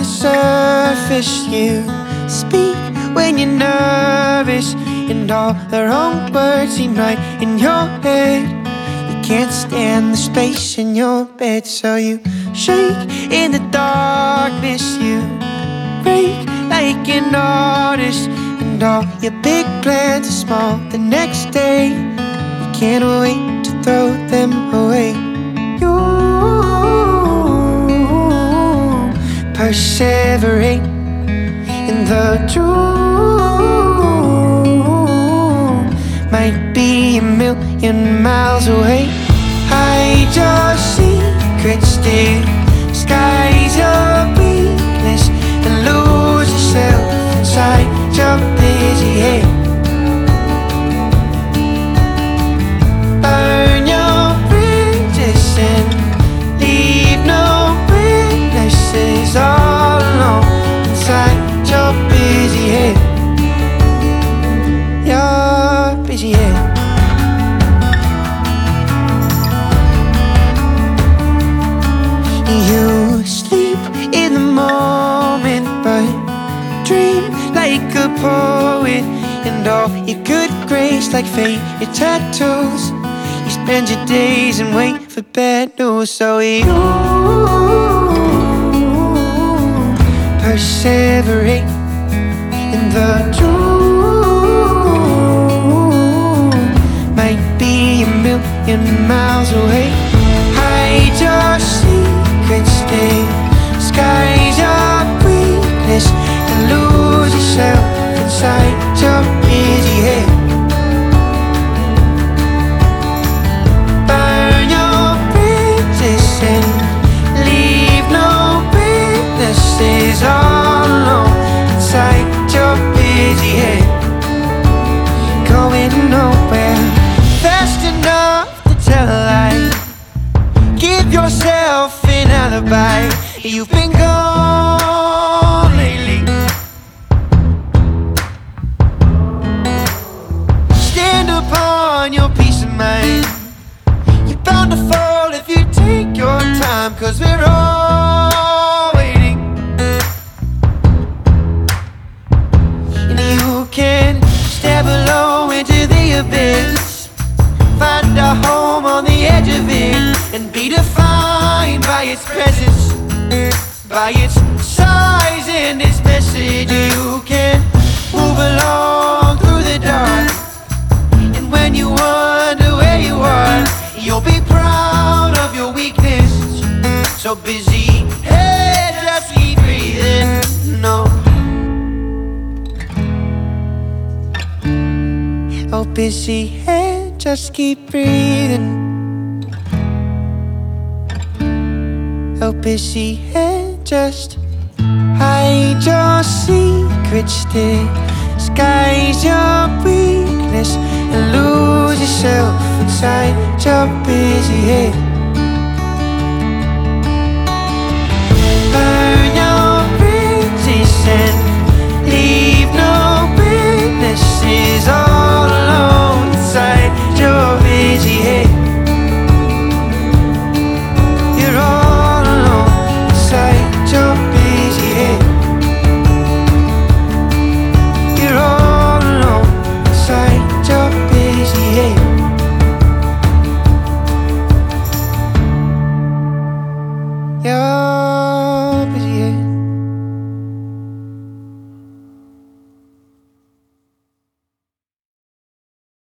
the surface. You speak when you're nervous, and all the wrong words seem right in your head. You can't stand the space in your bed, so you shake in the darkness. You break like an artist, and all your big plans are small the next day. You can't wait to throw them away. You perseverate in the truth. Might be a million miles away. Hide your secrets, disguise your weakness, and lose yourself inside your busy head. Burn your bridges and leave no witnesses, all alone inside your busy head. Your busy head. You sleep in the moment, but dream like a poet, and all your good grace like fate, your tattoos. You spend your days and wait for bad news, so you perseverate in the truth. Might be a million miles away. Hide your secrets, disguise your weakness, and lose yourself inside your busy head. Burn your bridges and leave no witnesses, all alone inside your busy head. Going nowhere fast enough to tell a lie. Give yourself an alibi. You've been gone lately. Stand upon your peace of mind. You're bound to fall if you take your time, 'cause we're all waiting. And you can step alone into the abyss, find a home on the edge of it, and be defined by its presence, by its size and its message. You can move along through the dark, and when you wonder where you are, you'll be proud of your weakness. So busy head, just keep breathing. No. Oh, busy head, just keep breathing. Oh, busy head, just hide your secrets, disguise your weakness, and lose yourself inside your busy head.